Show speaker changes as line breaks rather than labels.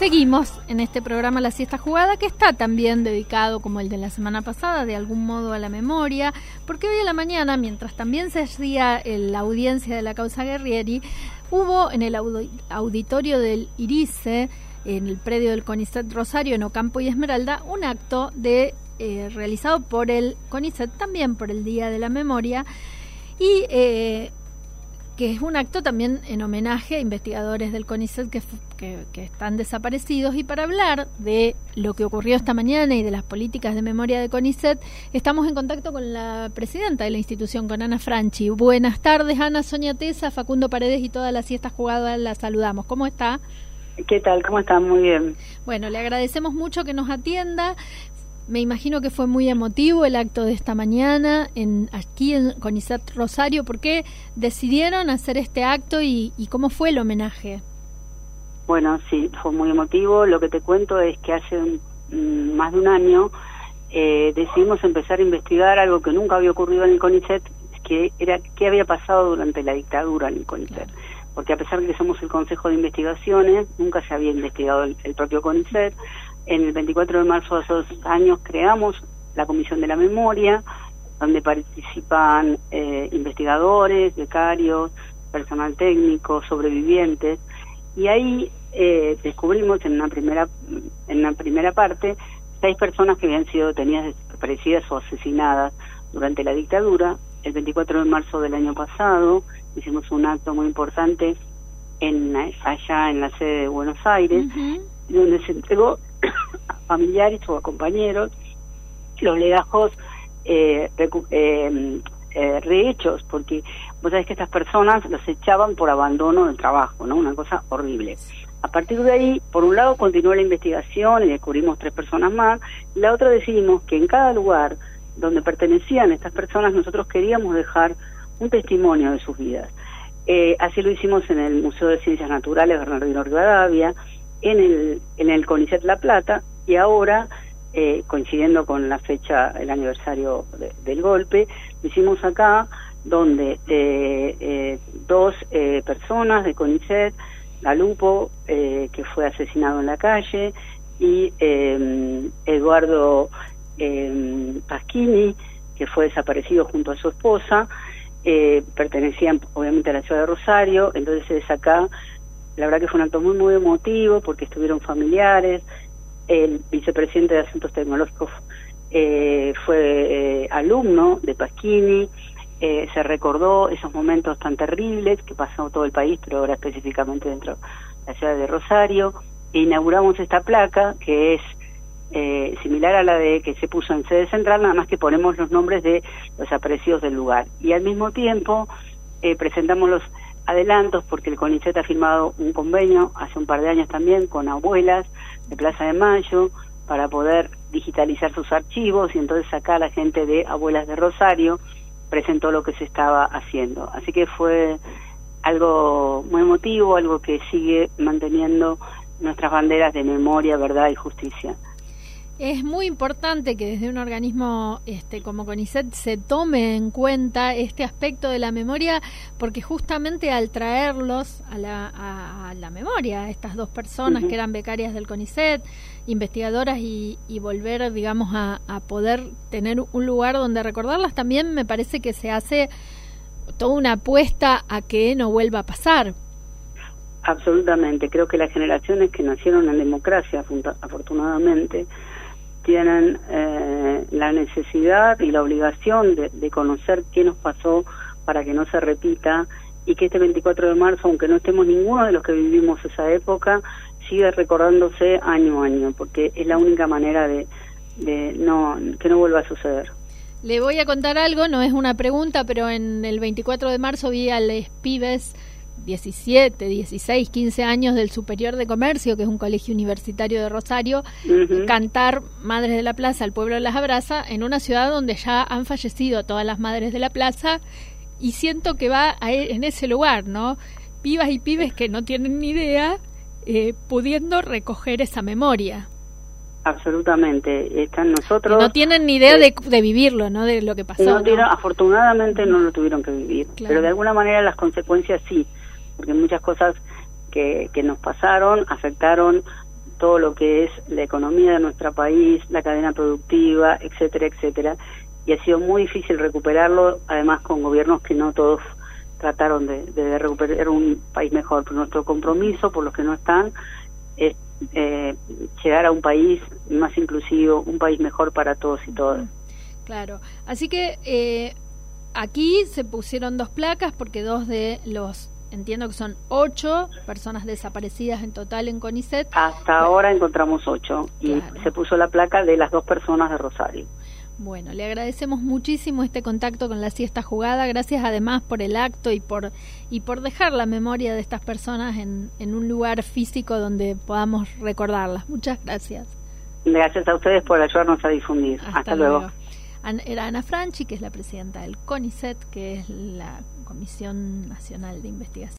seguimos en este programa La Siesta Jugada, que está también dedicado, como el de la semana pasada, de algún modo a la memoria, porque hoy a la mañana, mientras también se hacía la audiencia de la causa Guerrieri, hubo en el auditorio del IRICE, en el predio del CONICET Rosario, en Ocampo y Esmeralda, un acto realizado por el CONICET, también por el Día de la Memoria, y que es un acto también en homenaje a investigadores del CONICET que están desaparecidos. Y para hablar de lo que ocurrió esta mañana y de las políticas de memoria de CONICET, estamos en contacto con la presidenta de la institución, con Ana Franchi. Buenas tardes, Ana. Sonia Tesa, Facundo Paredes y toda la Siesta Jugada la saludamos. ¿Cómo está?
¿Qué tal? ¿Cómo está? Muy bien.
Bueno, le agradecemos mucho que nos atienda. Me imagino que fue muy emotivo el acto de esta mañana aquí en CONICET Rosario. ¿Por qué decidieron hacer este acto y cómo fue el homenaje?
Bueno, sí, fue muy emotivo. Lo que te cuento es que hace más de un año decidimos empezar a investigar algo que nunca había ocurrido en el CONICET, que era qué había pasado durante la dictadura en el CONICET. Claro. Porque a pesar de que somos el Consejo de Investigaciones, nunca se había investigado el propio CONICET. En el 24 de marzo de hace 2 años creamos la Comisión de la Memoria, donde participan investigadores, becarios, personal técnico, sobrevivientes, y ahí descubrimos en una primera parte 6 personas que habían sido detenidas, desaparecidas o asesinadas durante la dictadura. El 24 de marzo del año pasado hicimos un acto muy importante allá en la sede de Buenos Aires, donde se entregó a familiares o a compañeros los legajos rehechos, porque vos sabés que estas personas los echaban por abandono del trabajo, ¿no? Una cosa horrible. A partir de ahí, por un lado continuó la investigación y descubrimos 3 personas más, y la otra decidimos que en cada lugar donde pertenecían estas personas nosotros queríamos dejar un testimonio de sus vidas. Así lo hicimos en el Museo de Ciencias Naturales Bernardino Rivadavia, en el CONICET La Plata, y ahora, coincidiendo con la fecha, el aniversario del golpe, lo hicimos acá, donde 2 personas de CONICET, Galupo, que fue asesinado en la calle, y Eduardo Pasquini, que fue desaparecido junto a su esposa, pertenecían obviamente a la ciudad de Rosario. Entonces acá la verdad que fue un acto muy muy emotivo, porque estuvieron familiares. El vicepresidente de Asuntos Tecnológicos fue alumno de Pasquini. Se recordó esos momentos tan terribles que pasó todo el país, pero ahora específicamente dentro de la ciudad de Rosario. E inauguramos esta placa que es similar a la que se puso en sede central, nada más que ponemos los nombres de los desaparecidos del lugar. Y al mismo tiempo presentamos los adelantos, porque el CONICET ha firmado un convenio hace un par de años también con abuelas de Plaza de Mayo para poder digitalizar sus archivos, y entonces acá la gente de Abuelas de Rosario presentó lo que se estaba haciendo. Así que fue algo muy emotivo, algo que sigue manteniendo nuestras banderas de memoria, verdad y justicia.
Es muy importante que desde un organismo como CONICET se tome en cuenta este aspecto de la memoria, porque justamente al traerlos a la memoria, a estas 2 personas que eran becarias del CONICET, investigadoras, y volver, digamos, a poder tener un lugar donde recordarlas, también me parece que se hace toda una apuesta a que no vuelva a pasar.
Absolutamente. Creo que las generaciones que nacieron en democracia, afortunadamente, tienen la necesidad y la obligación de conocer qué nos pasó para que no se repita, y que este 24 de marzo, aunque no estemos ninguno de los que vivimos esa época, sigue recordándose año a año, porque es la única manera de que no vuelva a suceder.
Le voy a contar algo, no es una pregunta, pero en el 24 de marzo vi a los pibes 17, 16, 15 años del Superior de Comercio, que es un colegio universitario de Rosario, cantar Madres de la Plaza, el pueblo las abraza, en una ciudad donde ya han fallecido todas las Madres de la Plaza, y siento que va en ese lugar, ¿no? Pibas y pibes que no tienen ni idea, pudiendo recoger esa memoria.
Absolutamente. Están nosotros...
Y no tienen ni idea de vivirlo, ¿no? De lo que pasó.
Afortunadamente no lo tuvieron que vivir, claro. Pero de alguna manera las consecuencias sí, porque muchas cosas que nos pasaron afectaron todo lo que es la economía de nuestro país, la cadena productiva, etcétera, etcétera, y ha sido muy difícil recuperarlo, además con gobiernos que no todos trataron de recuperar un país mejor. Pero nuestro compromiso, por los que no están, es llegar a un país más inclusivo, un país mejor para todos y todas.
Claro, así que aquí se pusieron 2 placas porque 2 de los, entiendo que son 8 personas desaparecidas en total en CONICET.
Hasta ahora encontramos 8 y claro, se puso la placa de las 2 personas de Rosario.
Bueno, le agradecemos muchísimo este contacto con la Siesta Jugada. Gracias además por el acto y por dejar la memoria de estas personas en un lugar físico donde podamos recordarlas. Muchas gracias.
Gracias a ustedes por ayudarnos a difundir. Hasta luego.
Era Ana Franchi, que es la presidenta del CONICET, que es la Comisión Nacional de Investigación.